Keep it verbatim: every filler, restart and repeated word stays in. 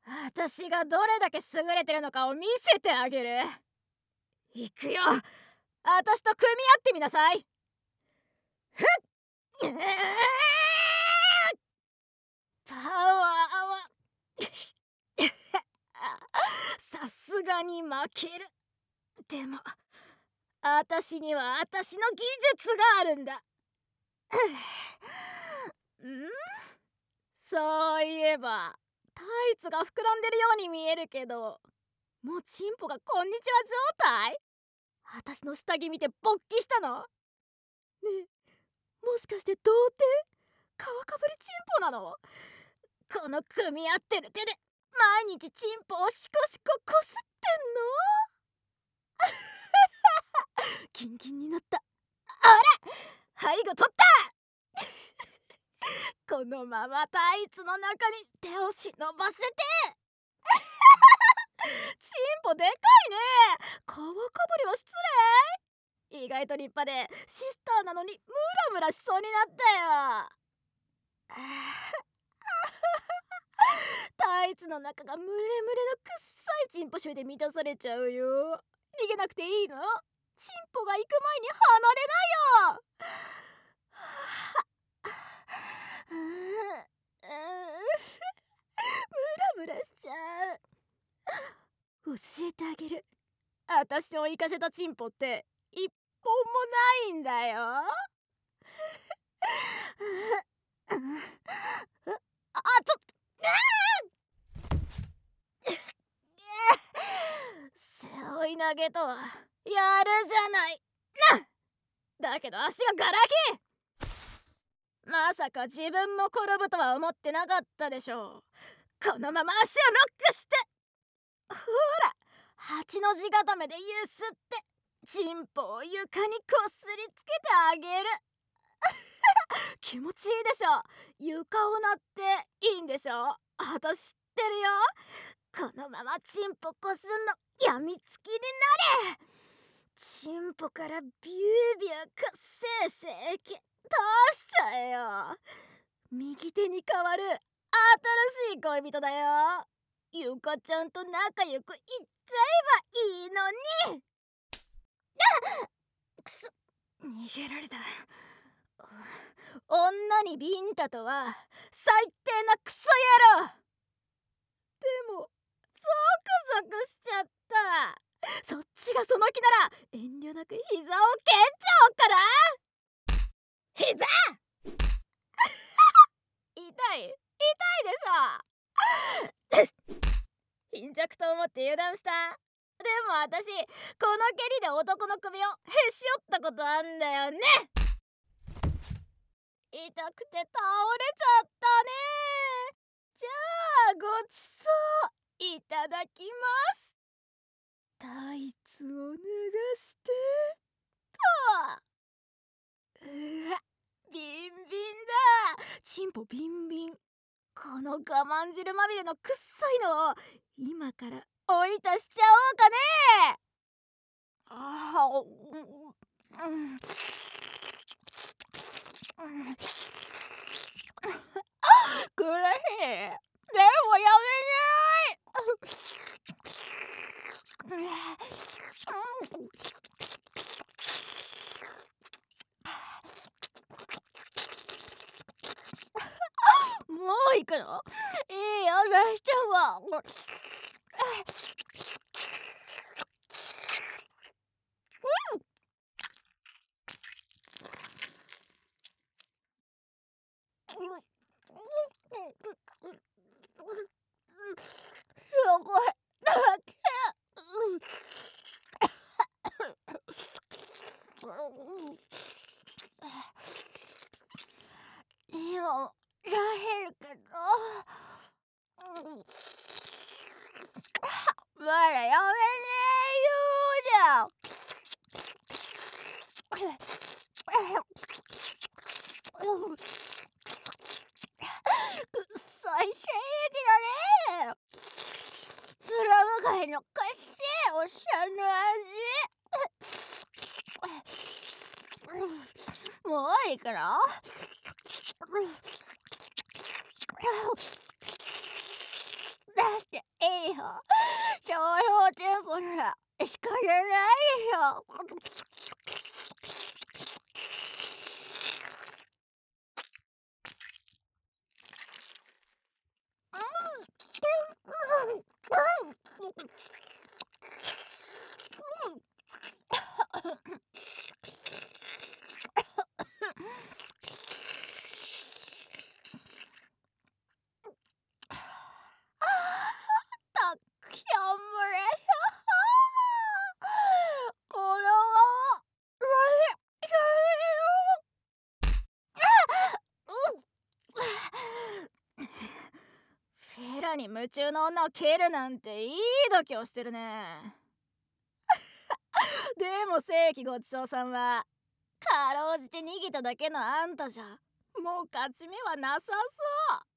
私がどれだけ優れてるのかを見せてあげる。いくよ、私と組み合ってみなさい。ふっパワーはさすがに負ける。でも私には私の技術があるんだ。んそういえばタイツが膨らんでるように見えるけど、もうチンポがこんにちは状態？私の下着見て勃起したの？ねえ、もしかして童貞？皮かぶりチンポなの？この組み合ってる手で毎日チンポをシコシコこすってんの？キンキンになった。あら、背後取った。このままタイツの中に手を忍ばせてチンポでかいね。皮かぶりは失礼。意外と立派でシスターなのにムラムラしそうになったよ。タイツの中がムレムレのくっさいチンポ臭で満たされちゃうよ。逃げなくていいの？チンポが行く前に離れなよ。ムラムラしちゃう。教えてあげる。私を行かせたチンポって一本もないんだよ。あ、ちょっと背負い投げとはやるじゃないな。だけど足がガラキ。まさか自分も転ぶとは思ってなかったでしょう。このまま足をロックして、ほら八の字固めでゆすってチンポを床にこすりつけてあげる。気持ちいいでしょ。床を鳴っていいんでしょ。私知ってるよ。このままチンポこすんのやみつきになれ。チンポからビュービュー活性性気出しちゃえよ。右手に変わる新しい恋人だよ。ゆかちゃんと仲良くいっちゃえばいいのに。くそ、逃げられた。女にビンタとは最低なクソ野郎。でもゾクゾクしちゃった。そっちがその気なら遠慮なく膝を蹴っちゃおうかな。膝痛い痛いでしょ。貧弱と思って油断した。でも私この蹴りで男の首をへし折ったことあんだよね。痛くて倒れちゃったね。じゃあごちそういただきます。タイツを脱がしてと。うわ、ビンビンだ。チンポビンビン。この我慢汁まみれのくっさいのを今からおいたしちゃおうかね。ああ、うん、うん、苦しい。でもやめない。もう行くの？いいよ、出しても。これだけ。でもらへるけど、まだやめねえようだ。くっさい精液だね。面がいのかしいおしゃの味。もういいかな。だってていいよ。商標テンポなら仕方ないよ。たくしゃむれこれはフェラに夢中の女を蹴るなんていい度胸してるね。でも正規ごちそうさんはかろうじて逃げただけのあんたじゃもう勝ち目はなさそう。